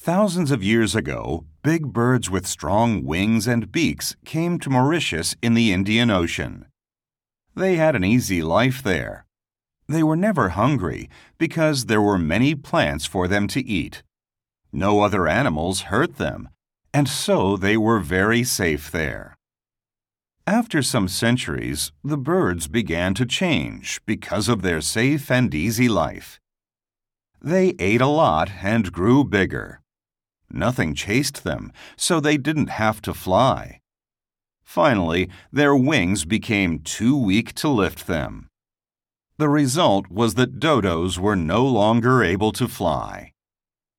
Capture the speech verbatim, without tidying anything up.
Thousands of years ago, big birds with strong wings and beaks came to Mauritius in the Indian Ocean. They had an easy life there. They were never hungry because there were many plants for them to eat. No other animals hurt them, and so they were very safe there. After some centuries, the birds began to change because of their safe and easy life. They ate a lot and grew bigger. Nothing chased them, so they didn't have to fly. Finally, their wings became too weak to lift them. The result was that dodos were no longer able to fly.